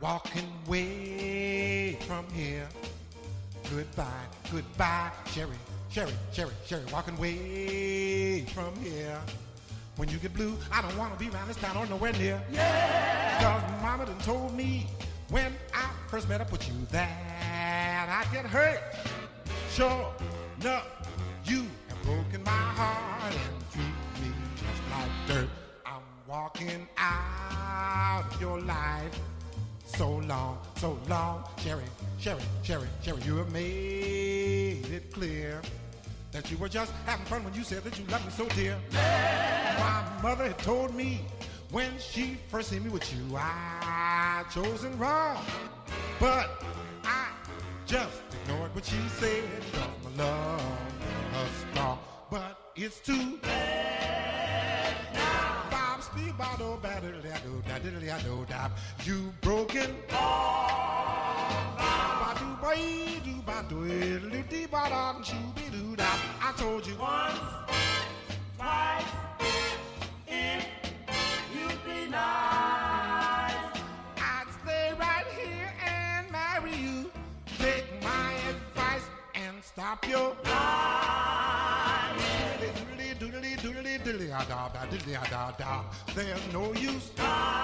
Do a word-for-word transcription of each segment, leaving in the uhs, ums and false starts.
walking way from here. Goodbye, goodbye, Sherry, Sherry, Sherry, Sherry, walking way from here. When you get blue, I don't want to be around this town or nowhere near. Yeah! Cause mama done told me when I first met up with you that I'd get hurt. Sure enough, you have broken my heart and treat me just like dirt. I'm walking out of your life. So long, so long, Sherry, Sherry, Sherry, Sherry, you have made it clear that you were just having fun when you said that you loved me so dear. Yeah. My mother had told me when she first seen me with you, I chosen wrong. But I just ignored what she said, cause my love was strong. But it's too bad now. Bob, speed, bottle, battle, do, da, diddly, I know, da. You broken all ba do ba do ba do it, do ba da, shoo do da. I told you once, twice, if you'd be nice, I'd stay right here and marry you. Take my advice and stop your lies. Doodly doodly doodly doodly da da diddly da da. There's no use.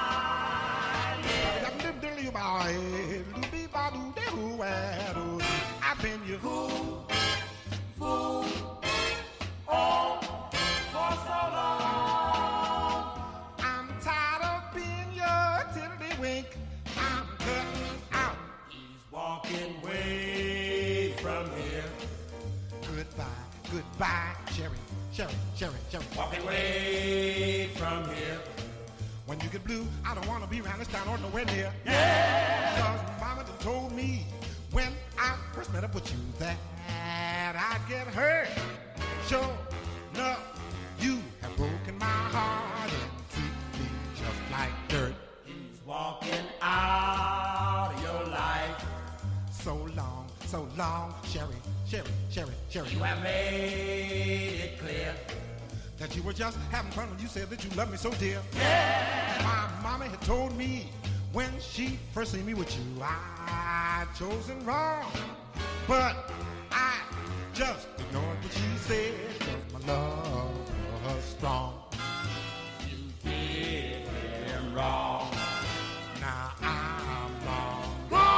I've been your fool, fool, oh, for so long. I'm tired of being your tiddlywink. I'm cutting out. He's walking way from here. Goodbye, goodbye, Sherry, Sherry, Sherry, Sherry. Walking way from here. When you get blue, I don't want to be around this town or nowhere near. Yeah! Cause mama done told me when I first met up with you that I'd get hurt. Sure enough, you have broken my heart and treat me just like dirt. He's walking out of your life. So long, so long, Sherry, Sherry, Sherry, Sherry. You have made it clear that you were just having fun when you said that you loved me so dear. Yeah! My mama had told me when she first seen me with you, I'd chosen wrong. But I just ignored what she said, cause my love was strong. You did him wrong. Now I'm wrong.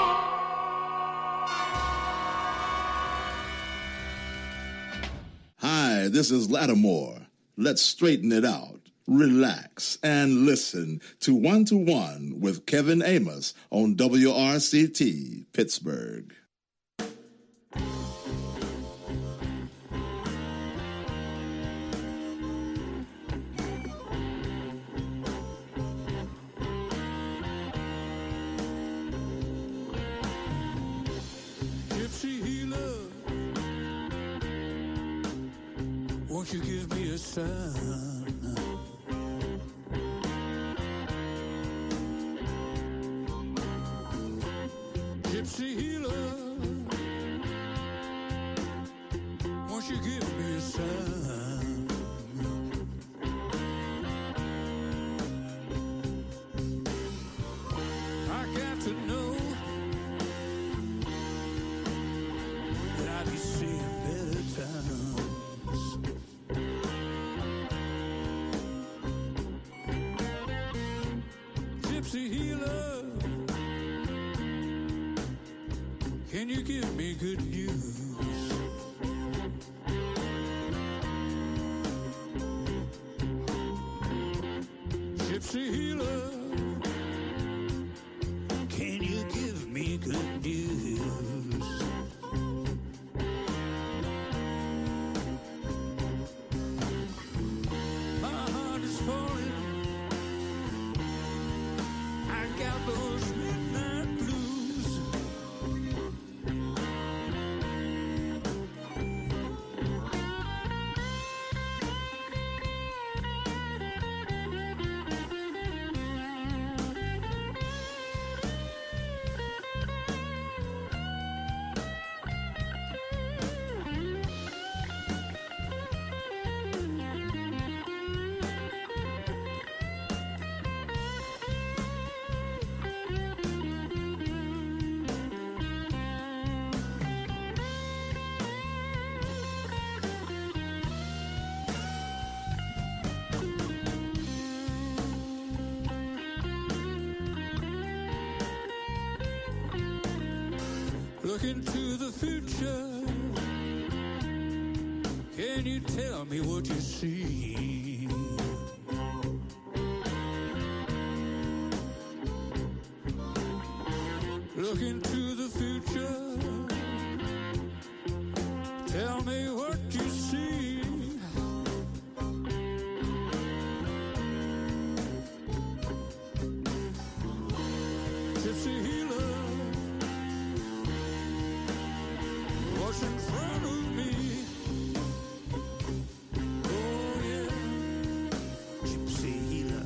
Hi, this is Lattimore. Let's straighten it out, relax, and listen to One to One with Kevin Amos on W R C T, Pittsburgh. Gypsy healer, won't you give me a sign? Gypsy healer, won't you give me a sign? I got to know that I be seeing better times. Gypsy healer, can you give me good news? Gypsy healer, can you give me good news? My heart is falling. I got those midnight blues. Look into the future. Can you tell me what you see? Look into the future. Tell me what you see. Gypsy healer, what's in front of me? Oh yeah, gypsy healer.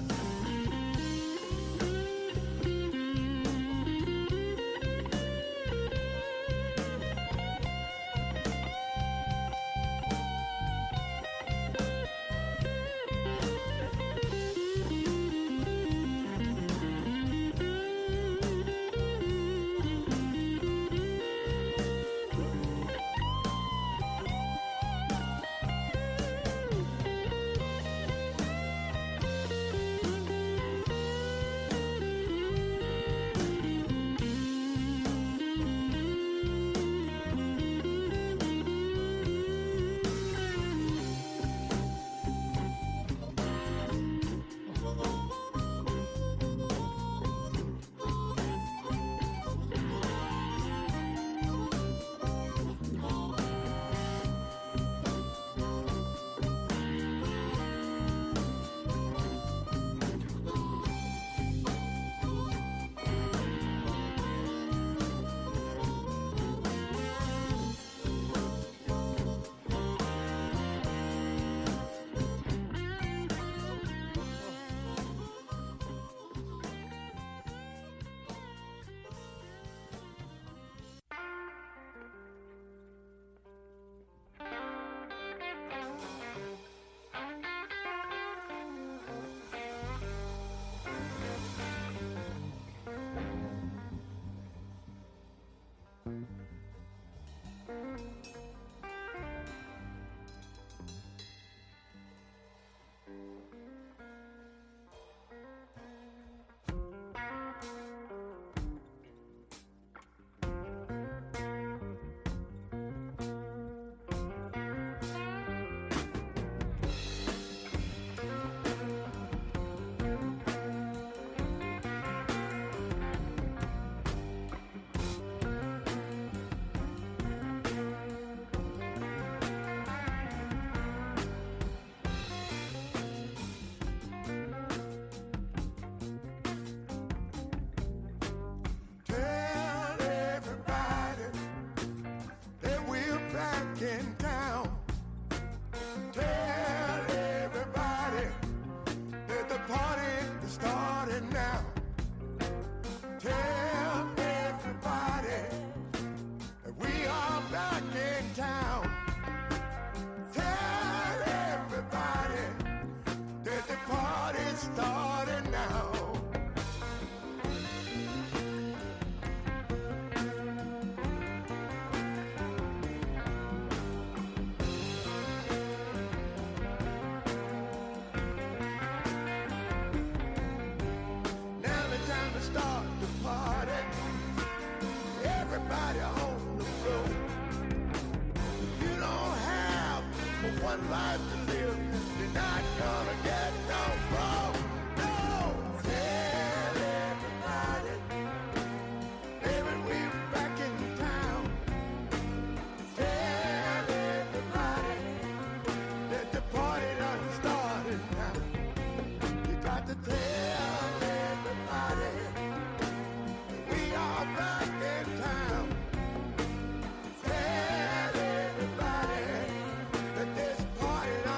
Tell everybody that this party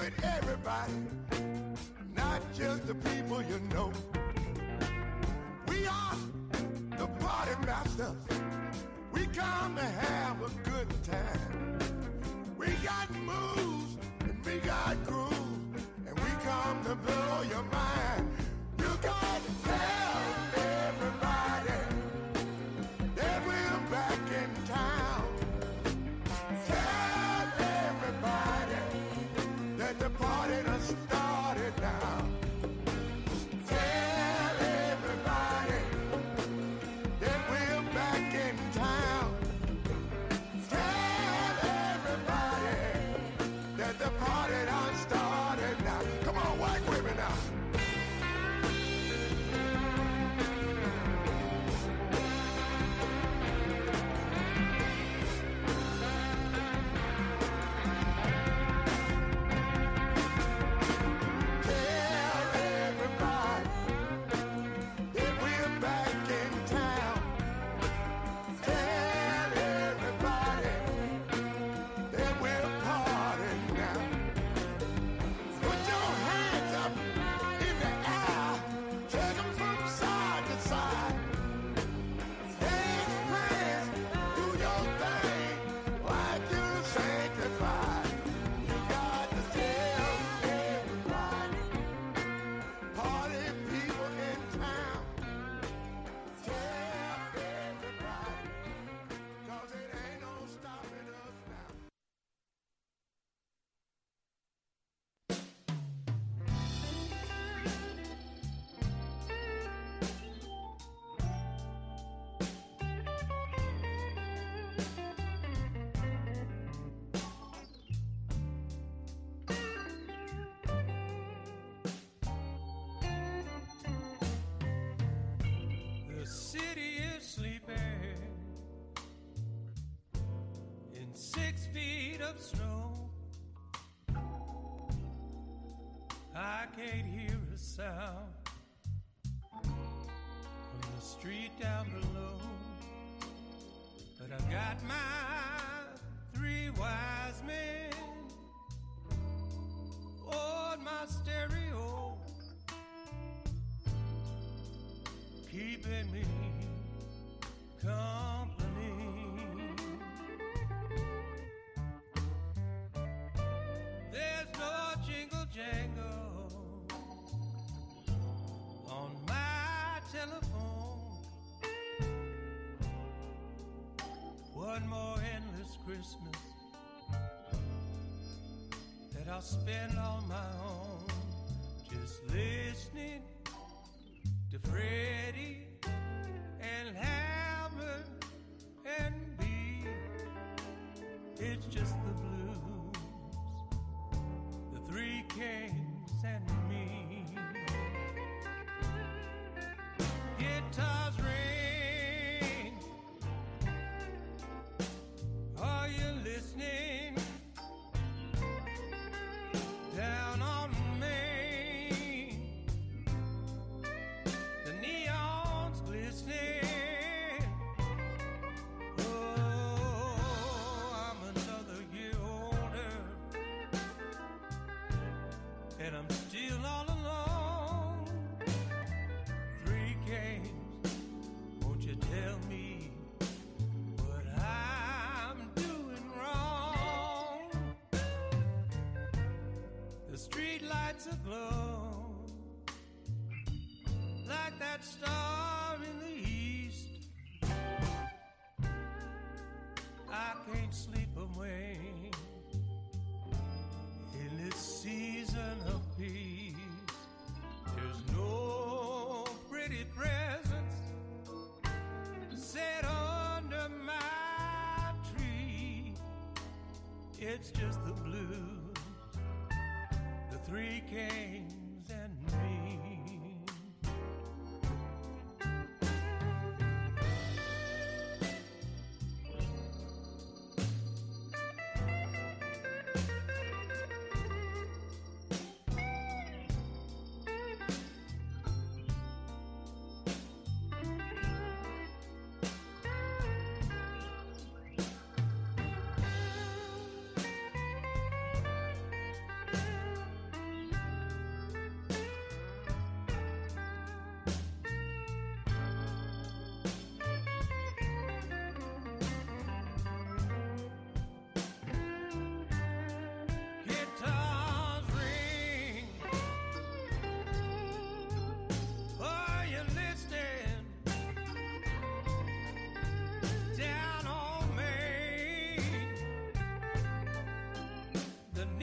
with everybody, not just the people you know. We are the party masters. We come to have a good time. We got moves and we got grooves, and we come to blow your mind. You got to tell everybody that we're back in town. Tell everybody that the party done started now. Tell everybody that we're back in town. Tell everybody that the party done started now. Come on, white women now. The city is sleeping in six feet of snow. I can't hear a sound from the street down below, but I've got my three wise men on my stereo, keeping me company. There's no jingle jangle on my telephone. One more endless Christmas that I'll spend on my own, just listening to Freddie and Hammond and B. It's just the blues, the three kings and me. Guitars ring. Are you listening? Down on Main, the neon's glistening. Oh, I'm another year older, and I'm still all alone. Three games, won't you tell me what I'm doing wrong? The street lights aglow like that star in the east. I can't sleep away in this season of peace. There's no pretty presents set under my tree. It's just the blues, the three kings and me.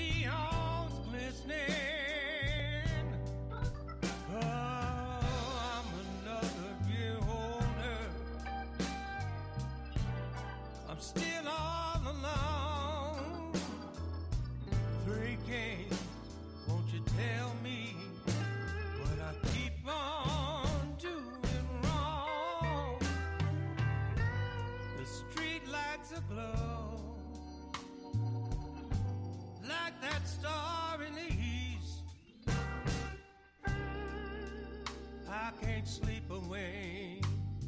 neons glistening. Oh, I'm another year older. I'm still all alone. Three Kings, won't you tell me what I keep on doing wrong? The street lights aglow like that star in the east. I can't sleep away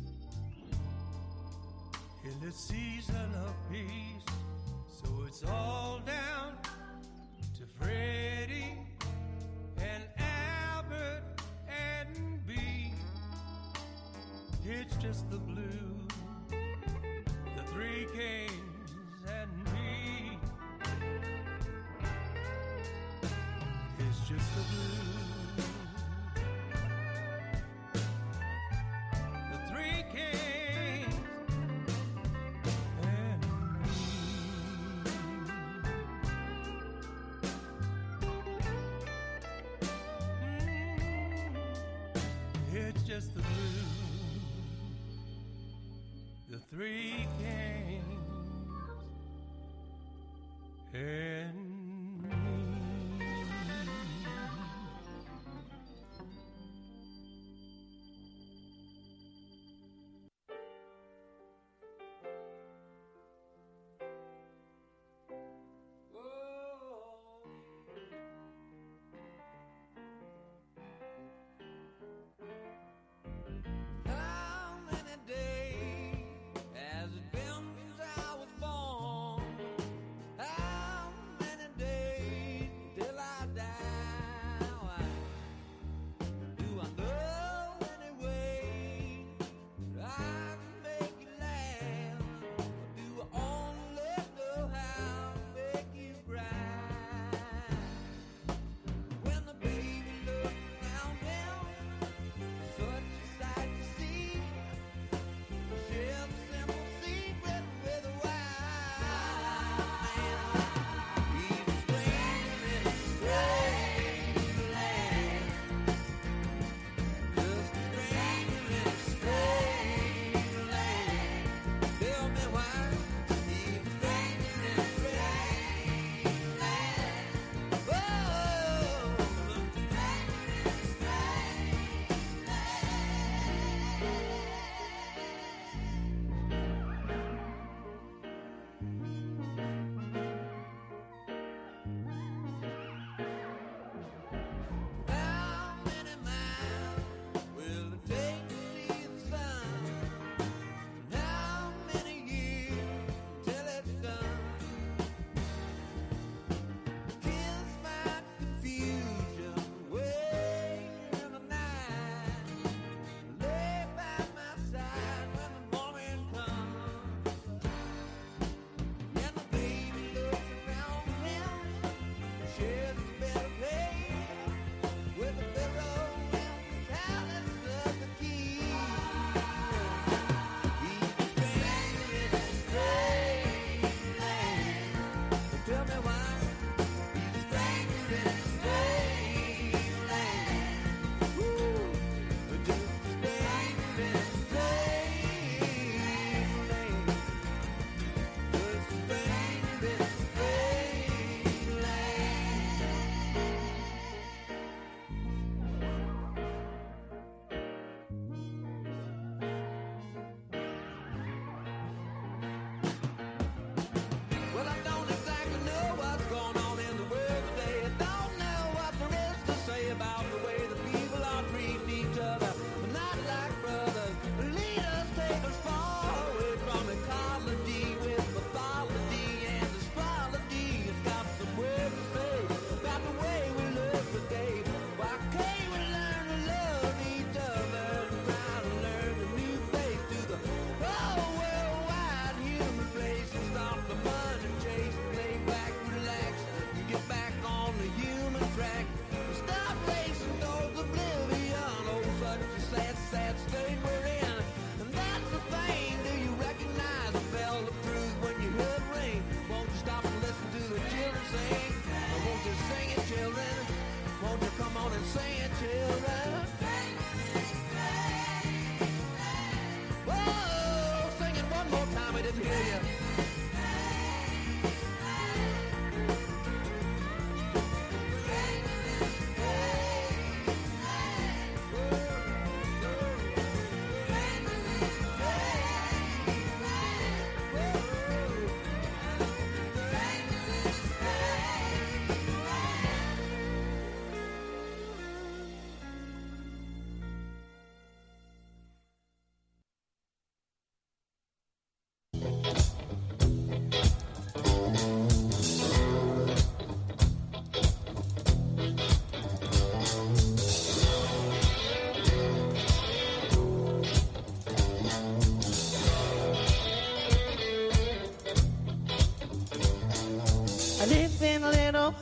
in the season of peace. So it's all down to Freddie and Albert and B. It's just the blues, the Three Kings and me. It's just the blues, the Three Kings and me. Mm, it's just the blues, the Three Kings and how many days has it been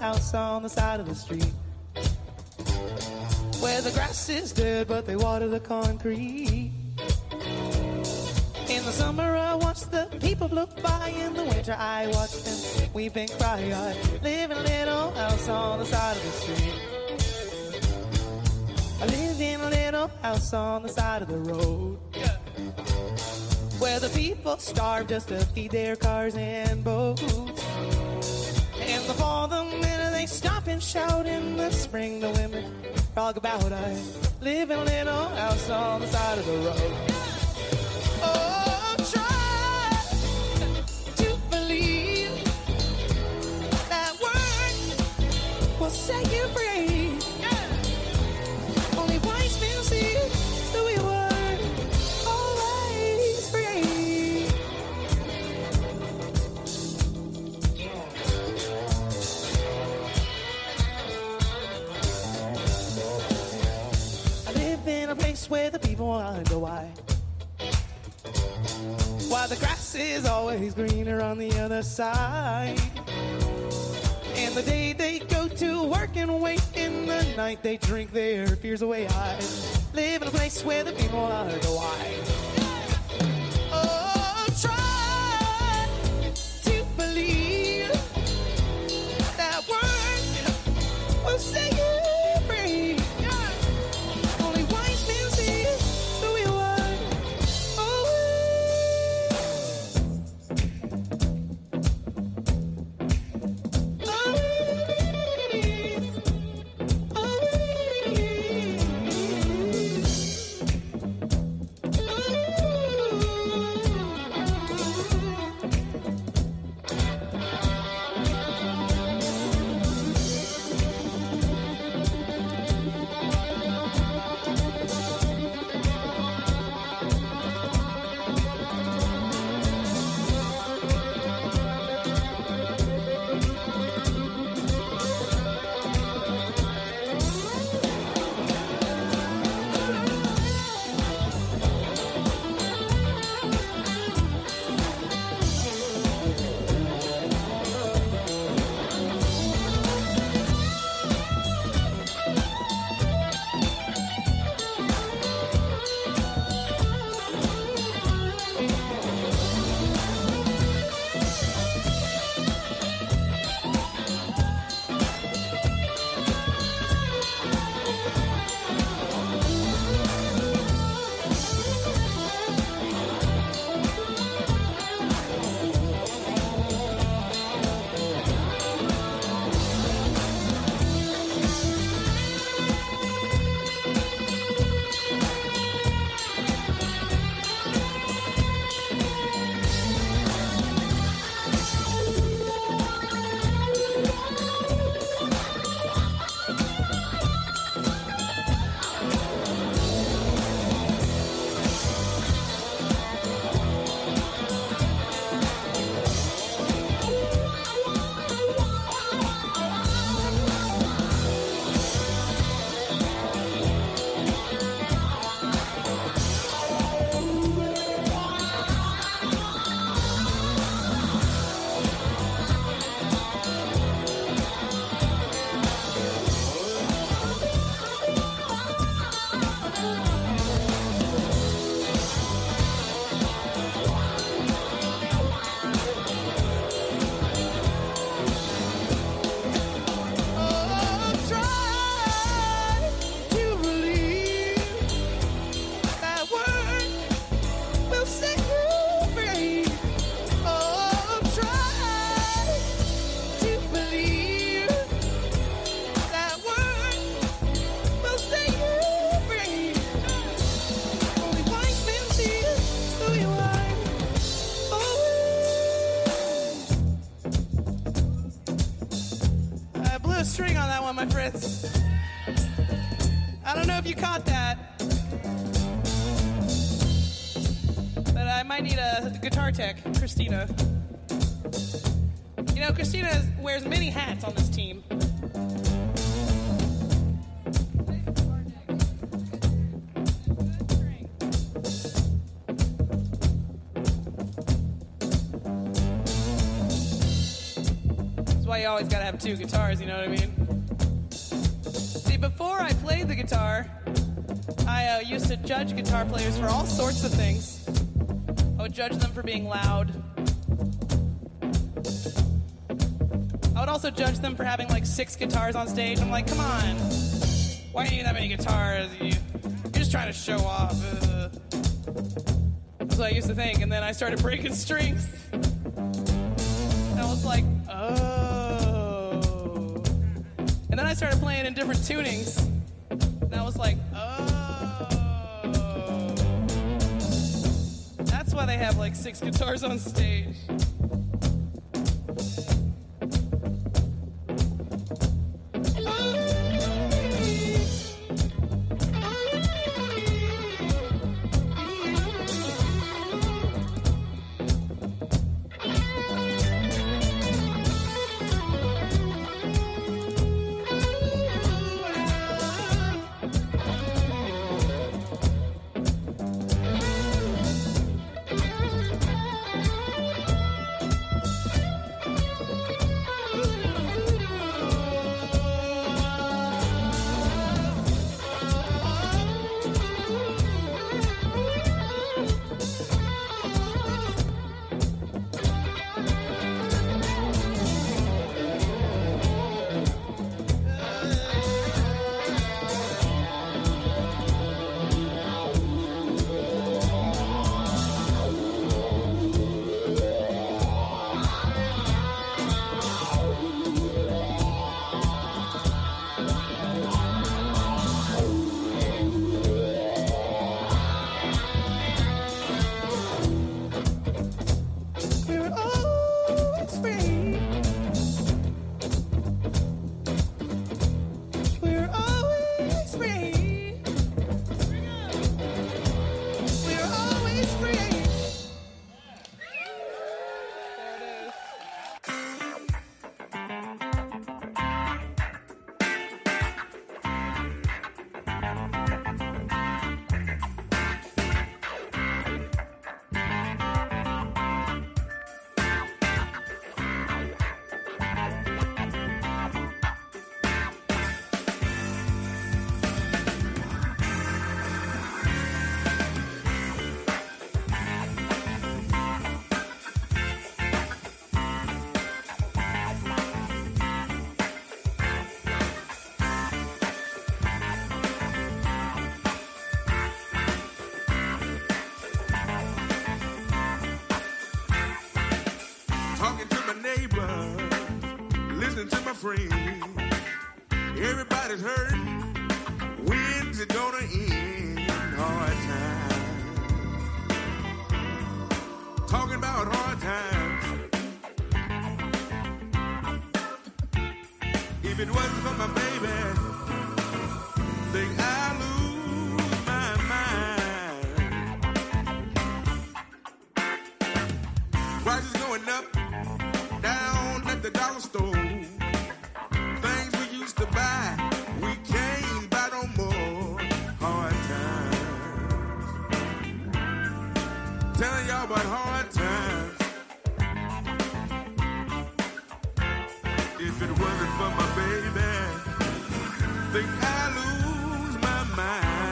house on the side of the street, where the grass is dead, but they water the concrete. In the summer, I watch the people float by. In the winter, I watch them weep and cry. I live in a little house on the side of the street. I live in a little house on the side of the road, yeah, where the people starve just to feed their cars and boats. In the fall, the men, they stop and shout. In the spring, the women talk about. I live in a little house on the side of the road. Oh, try to believe that word will set you free. Yeah. Only wise men see that we were always free. I live in a place where the people wonder why. Why the grass is always greener on the other side. In the day they go to work and wait. In the night they drink their fears away. I live in a place where the people wonder why. Oh, try to believe that word will set you free. Only wise men see who we were. string on that one, my friends. I don't know if you caught that, but I might need a guitar tech, Christina. You know, Christina wears many hats on this team. That's why you always gotta have two guitars, you know what I mean? See, before I played the guitar, I uh, used to judge guitar players for all sorts of things. I would judge them for being loud. I would also judge them for having like six guitars on stage. I'm like, come on, why do you need that many guitars? You, you're just trying to show off. Uh. That's what I used to think, and then I started breaking strings. And I was like, oh. And then I started playing in different tunings. And I was like, oh. That's why they have like six guitars on stage. Everybody's hurting. When's it gonna end? Hard times. Talking about hard times. If it wasn't for my baby, think I'd lose my mind. Prices going up, down at the dollar store. Telling y'all about hard times. If it wasn't for my baby, think I lose my mind.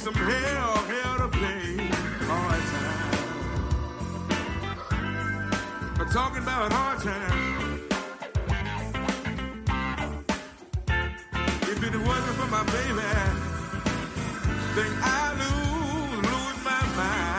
some hell, hell to pay. Hard time. I'm talking about hard time. If it wasn't for my baby, then I lose, lose my mind.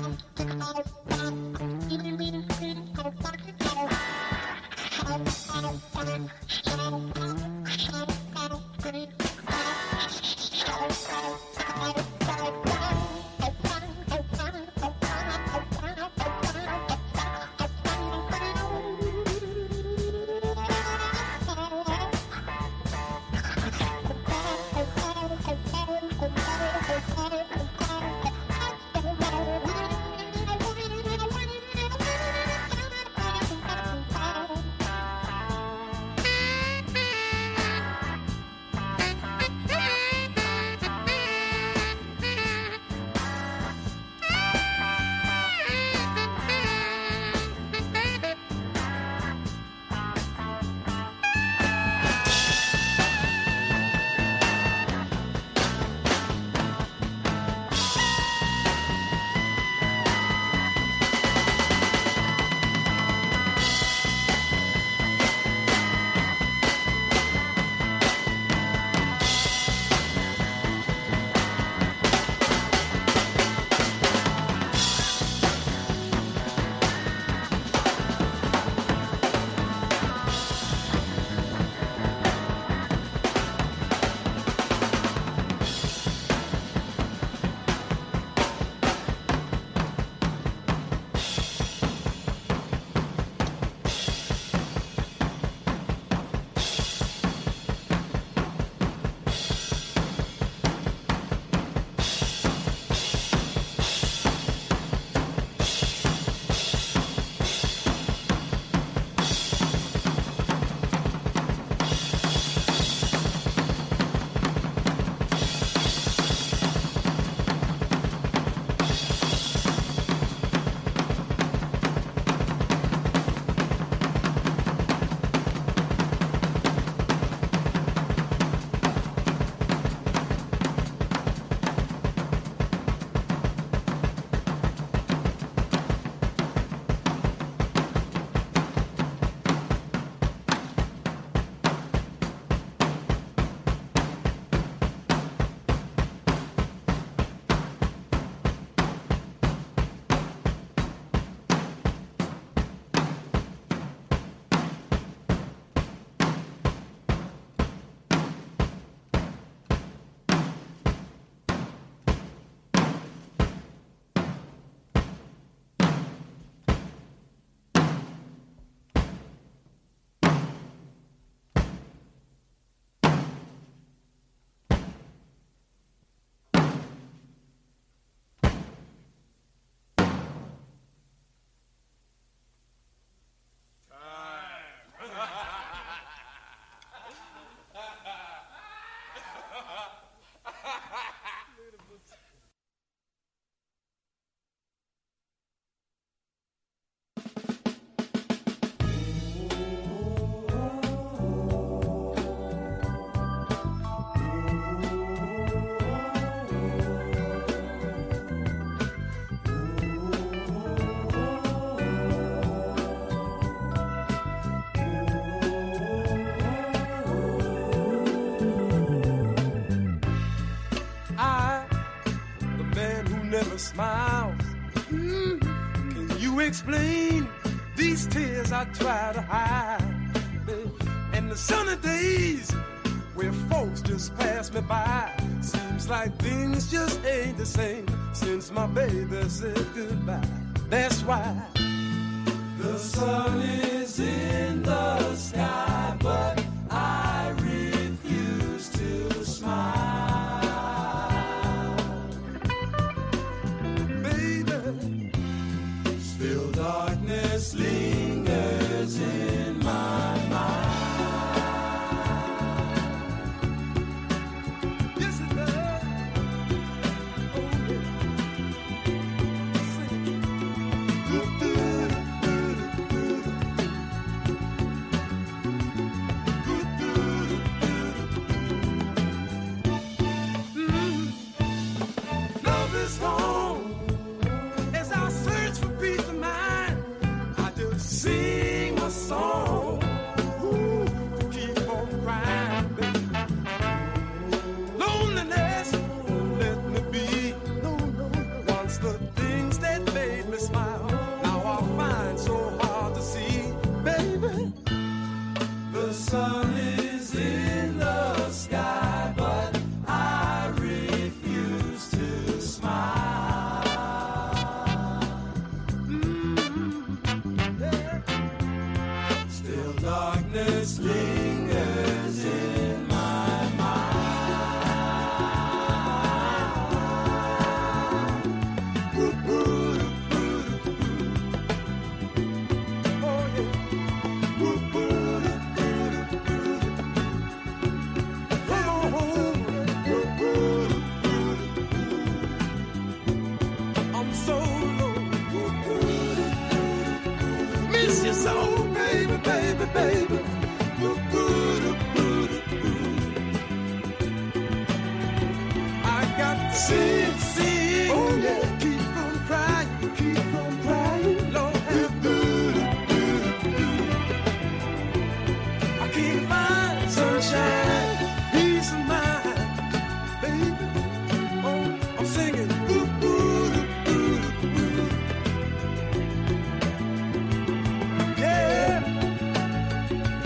Smiles. Mm. Can you explain these tears I try to hide? And the sunny days where folks just pass me by. Seems like things just ain't the same since my baby said goodbye. That's why the sun is in the sky, but I refuse to smile. Darkness lingers in my mind. Yes, it does. Oh, yeah. Sing it. Do, do, do, do, do. So, baby, baby, baby, ooh, ooh, ooh, ooh, ooh. I got to sing, sing, oh yeah, keep on crying, keep on crying, Lord have mercy. I can't find sunshine, peace of mind, baby. Oh, I'm singing, ooh, ooh, ooh, ooh. Yeah,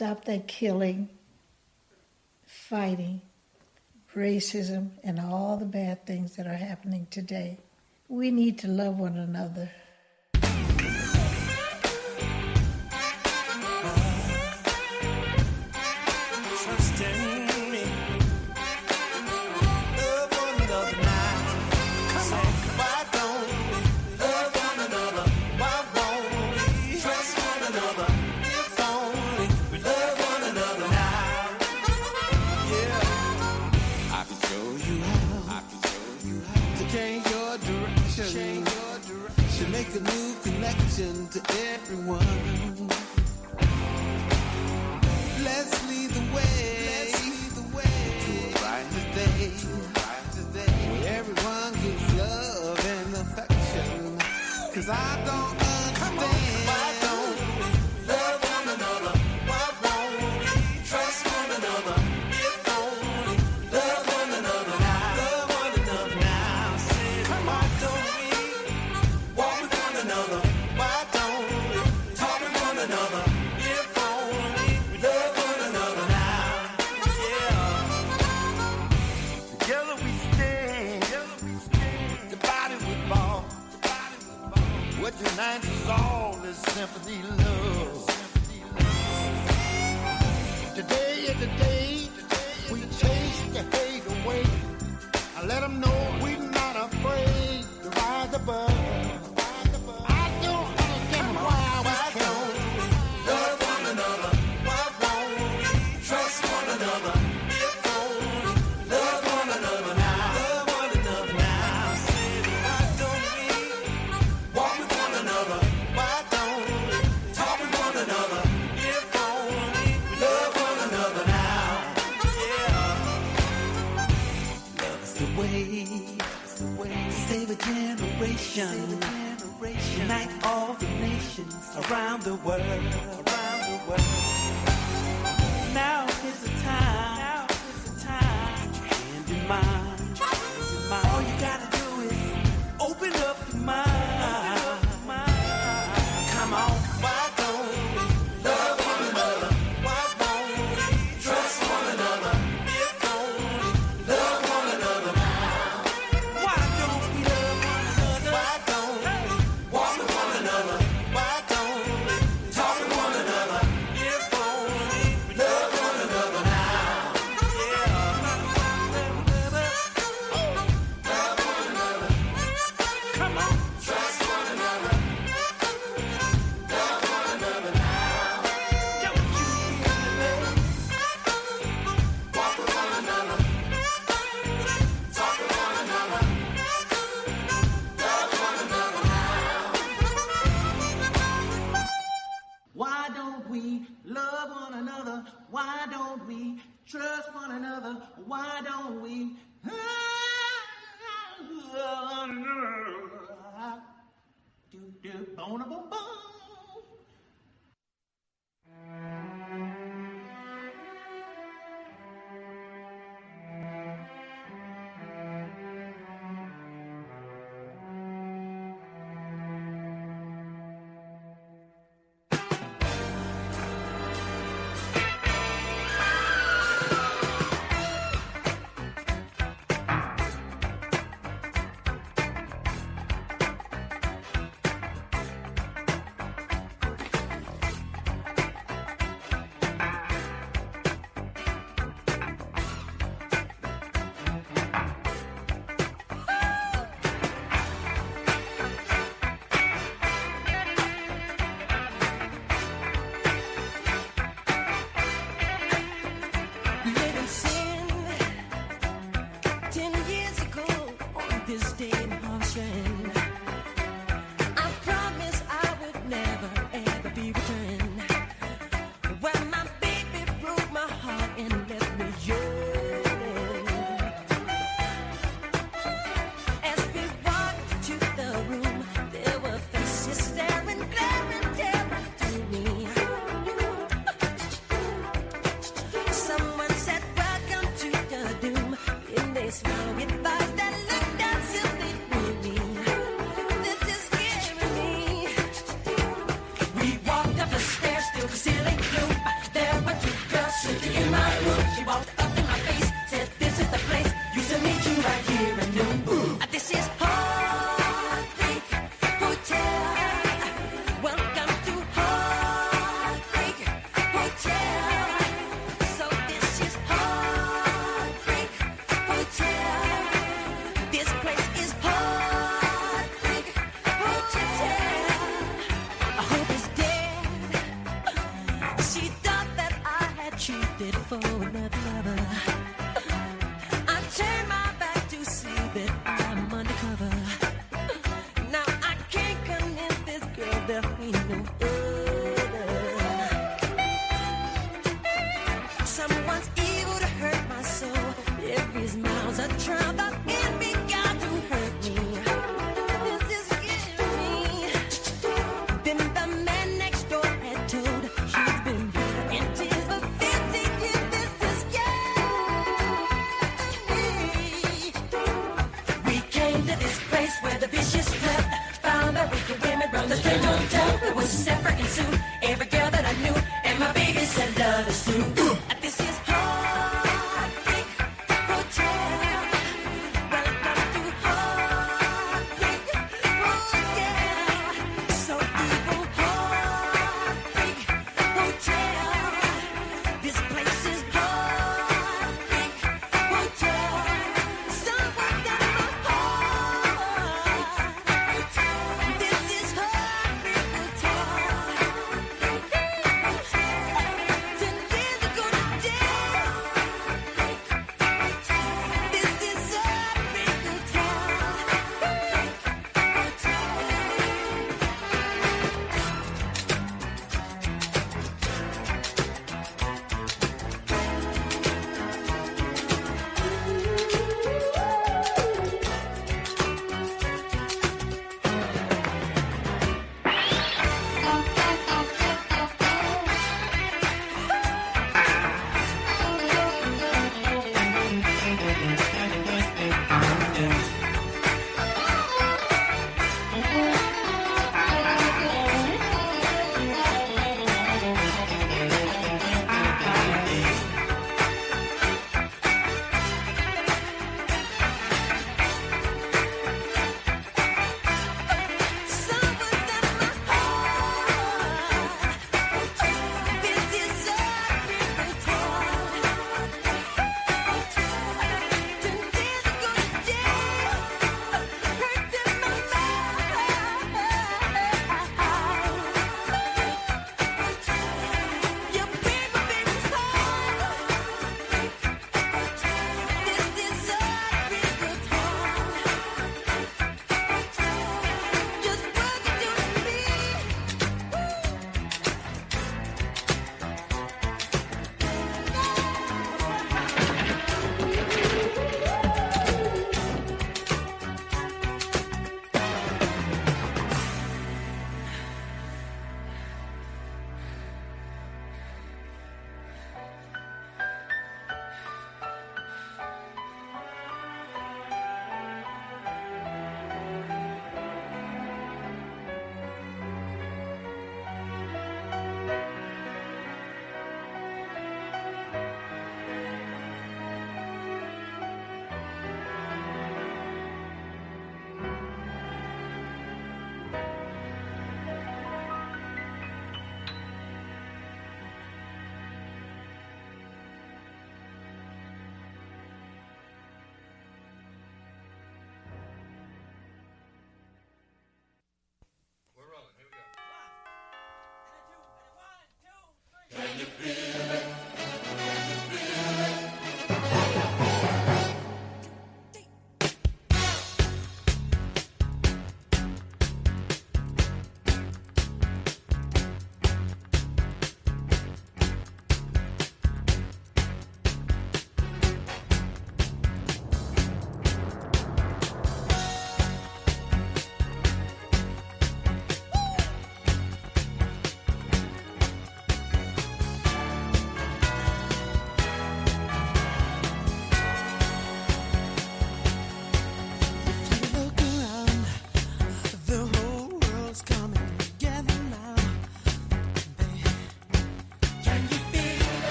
stop that killing, fighting, racism, and all the bad things that are happening today. We need to love one another. Make a new connection to everyone. Let's lead the way, Let's lead the way to a brighter day, where everyone gives love and affection. Cause I don't understand. Why don't we love one another? Why won't we trust one another? If only love one another now. Love one another now. Say, why don't we walk with one another? Why don't we talk with one another? If only we love one another now. Yeah. Together we stand. Together we stand. Divided we fall. What unites us all is sympathy, love. Today is the day we chase the hate away. I let them know we're not afraid to rise above. I don't understand why we can't love one another. Why won't we trust one another? If only love one another now. Love one another now. Say, why don't we walk with one another? Why don't we talk with one another? If only we love one another now. Yeah. Love's the way. Save a generation. Unite all the nations around the world. Around the world. Now is the time. Now is the time. Put your hand in mine. All you gotta do is open up your mind. Come on. Why don't we love one another? Why won't we trust one another? If only love one another now. Why don't we love one another? Why don't we walk with one another? Why don't we talk with one another? If only we love one another now. Yeah. Love one another. Come on. Trust one another. Love one another now. Don't you hear me? Walk with one another. Talk with one another. Love one another now. Why don't we love one another? Why don't we trust one another? Why don't we do do boom boom boom? for another lover. I turn my back to see that I'm undercover. Now I can't convince this girl there ain't no other. Someone's evil to hurt my soul. Every miles I try.